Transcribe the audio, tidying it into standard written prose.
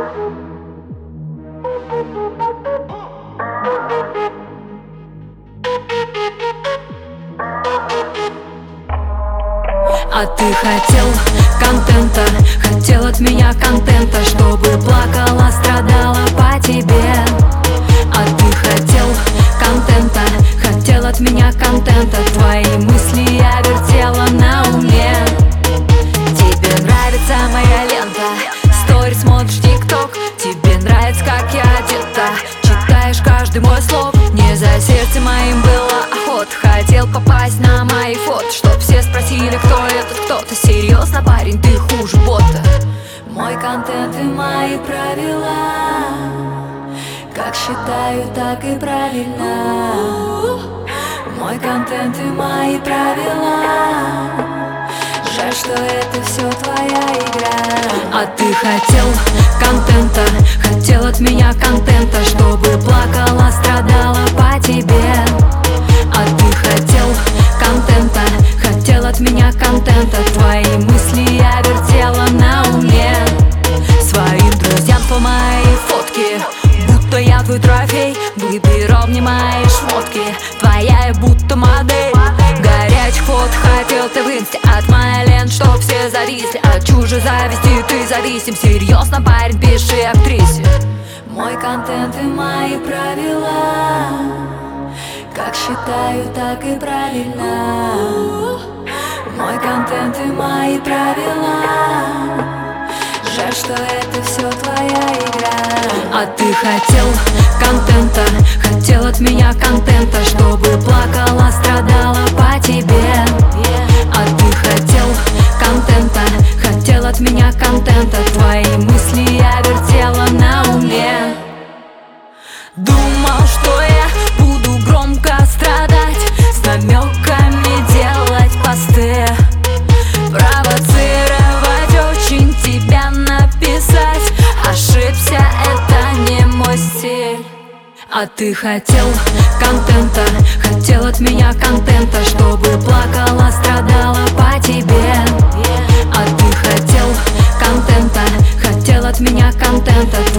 А ты хотел контента, хотел от меня контента, чтобы плакала, страдала по тебе. А ты хотел контента, хотел от меня контента, твои мысли я вертела на уме. Тебе нравится моя лента, сторис смотришь тикток, тебе нравится, как я одета, читаешь каждый мой слог. Не за сердцем моим была охота, хотел попасть на мои фото, чтоб все спросили, кто этот кто-то. Серьезно, парень, ты хуже бота. Мой контент и мои правила, как считаю, так и правильно. Мой контент и мои правила, жаль, что это все твоя игра. А ты хотел контента, хотел от меня контента, чтобы плакала, страдала по тебе. А ты хотел контента, хотел от меня контента, твои мысли я вертела на уме. Своим друзьям по моей фотке, будто я твой трофей, выбирал мне мои шмотки, твоя я будто модель. Горячих фото хотел ты в инсте, от моей ленты, чтоб все зависли. От чужой зависти ты зависим, серьезно, парень, пиши актрисе. Мой контент и мои правила, как считаю, так и правильно. Мой контент и мои правила, жаль, что это все твоя игра. А ты хотел контента, хотел от меня контента, чтобы плакала, страдала по тебе. А ты хотел контента, хотел от меня контента, твои мысли я вертела на уме. Думал, что я буду громко страдать, с намеками делать посты, провоцировать, очень тебя написать. Ошибся, это не мой стиль. А ты хотел контента, хотел от меня контента, чтобы плакала, страдала по тебе. А ты хотел контента, хотел от меня контента,